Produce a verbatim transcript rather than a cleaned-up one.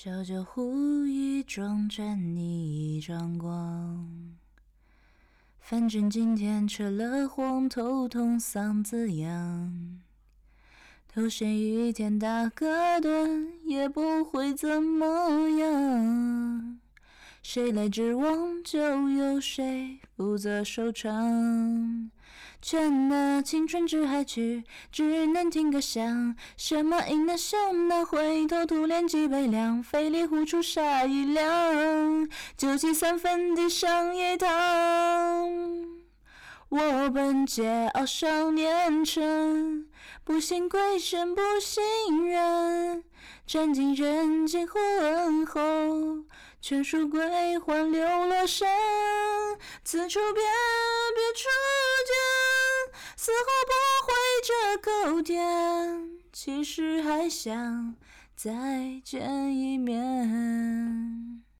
小酒壶一装，沾你一张光。反正今天吃了黄，头痛嗓子痒。头先一天打个盹，也不会怎么样。谁来指望，就由谁负责收场。劝那青春只还去，只能听个响。什么赢了什么回头徒练几杯凉，费力呼出下一两，九七三分地上一趟。我本桀骜少年成，不信鬼神不信人，占尽人间昏候，全数归还流落身。此处别别初见，死后不回这口甜，其实还想再见